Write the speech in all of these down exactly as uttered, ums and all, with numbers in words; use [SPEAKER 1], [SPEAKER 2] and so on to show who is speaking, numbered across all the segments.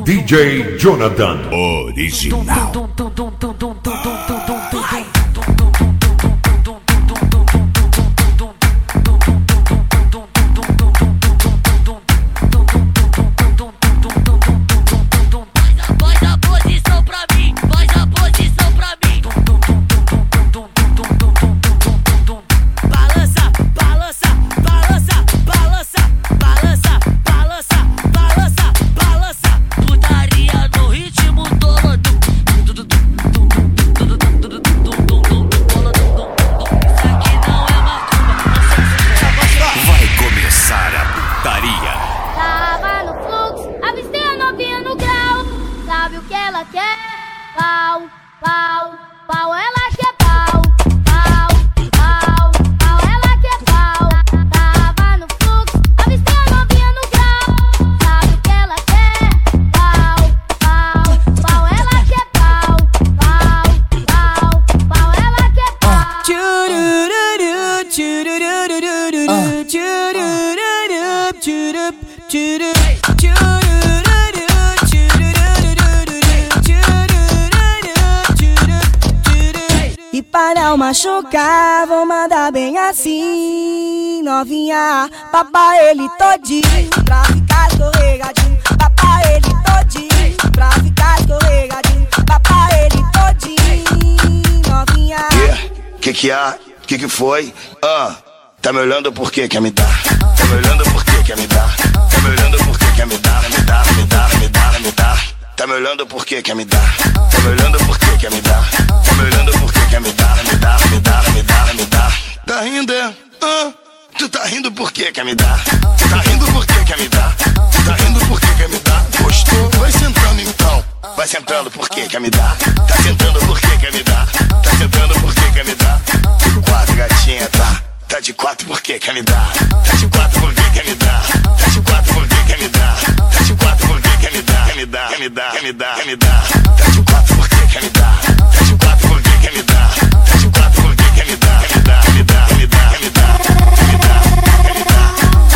[SPEAKER 1] D J Jonathan Original.
[SPEAKER 2] E para não machucar, vou mandar bem assim, novinha. Papai ele todinho, pra ficar escorregadinho. Papai ele todinho, pra ficar escorregadinho. Papai ele todinho, novinha.
[SPEAKER 3] Yeah. Que que há? Que que foi? Ah, tá me olhando por que quer me dar? Tá me olhando por que quer me dar? Tá me olhando por que quer me dar? Me dar, me dar, me dar, me dar. Tá me olhando por que quer me dar? Tá me olhando por que quer me dar? Tá me olhando por que quer me dar? Me dar, me dar, me dar, me dar. Tá rindo, é? Ah, tu tá rindo por que quer me dar? Tu tá rindo por que quer me dar? Tu tá rindo por que quer me dar? Gostou? Vai sentando então. Vai sentando por que quer me dar? Tá sentando por que quer me dar? Tá sentando por que quer me dar? De quatro, gatinha, tá? Tá de quatro por que quer me dar? Tá de quatro por que quer me dar? Tá de quatro por que quer me dar? Tá de quatro por que quer me dar? Quer me dar, quer me dar, quer me dar, quer me dar. Tá de quatro por que quer me dar? Tá de quatro por que quer me dar? Tá de quatro por que quer me dar? Quer me dar, quer me dar, quer me dar, quer me dar, quer me dar, quer me dar.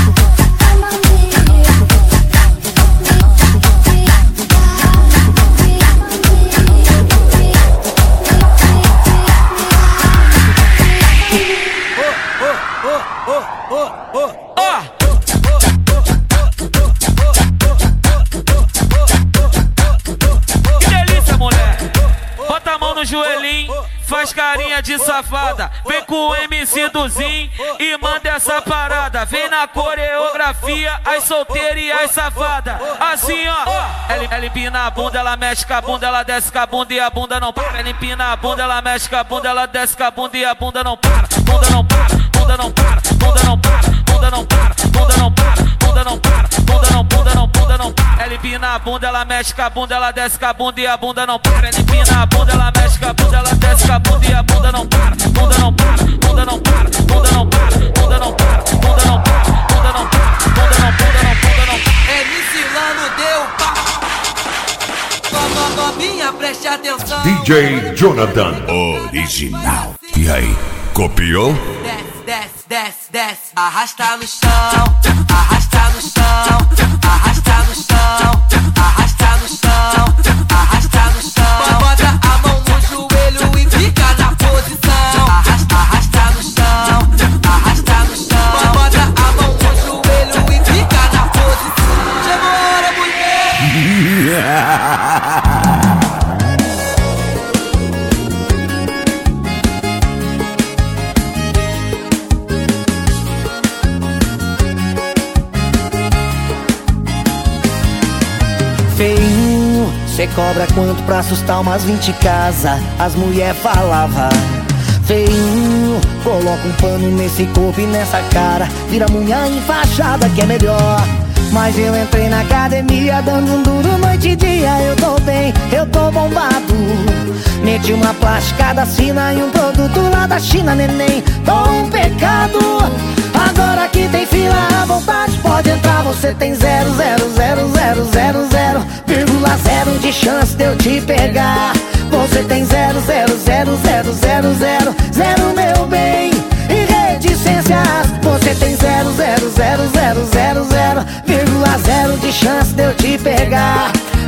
[SPEAKER 4] Joelhinho, faz carinha de safada. Vem com o M C Duzinho e manda essa parada. Vem na coreografia, as solteiras e as safadas. Assim ó, ela, ela empina a bunda, ela mexe com a bunda, ela desce com a bunda e a bunda não para. Ela empina a bunda, ela mexe com a bunda, ela desce com a bunda e a bunda não para. Bunda não para, bunda não para, bunda não para, bunda não para, bunda não para, bunda não para, bunda não, bunda não, bunda não para. Ela empina a bunda, ela mexe com a bunda, ela desce com a bunda e a bunda não para. Ela empina a bunda, ela mexe com a bunda, ela desce com a bunda e a bunda não para. Bunda não para, bunda não para, bunda não para, bunda não para, bunda não para, bunda não para, bunda não, bunda não, bunda não para.
[SPEAKER 5] M C Lano deu pá. Toma novinha, preste atenção.
[SPEAKER 1] D J Jonathan Original. E aí, copiou?
[SPEAKER 5] Desce, desce, desce, desce. Arrasta no chão, arrasta no chão, arrasta no chão, arrasta no chão, arrasta no chão. Bota a mão no joelho e fica na posição. Arrasta, arrasta no chão, arrasta no chão. Bota a mão no joelho e fica na posição. Chegou a hora, mulher.
[SPEAKER 2] Feinho, cê cobra quanto pra assustar umas vinte casas? As mulher falava. Feinho, coloca um pano nesse corpo e nessa cara. Vira mulher enfaixada que é melhor. Mas eu entrei na academia dando um duro noite e dia. Eu tô bem, eu tô bombado. Meti uma plasticada fina e um produto lá da China, neném. Tô um pecado. Agora que tem fila à vontade, pode entrar. Você tem zero, zero, zero, zero, zero, zero, vírgula zero de chance de eu te pegar. Você tem zero, zero, zero, zero, zero, zero, zero, meu bem. E reticências, você tem zero, zero, zero, zero, zero, zero, vírgula zero de chance de eu te pegar.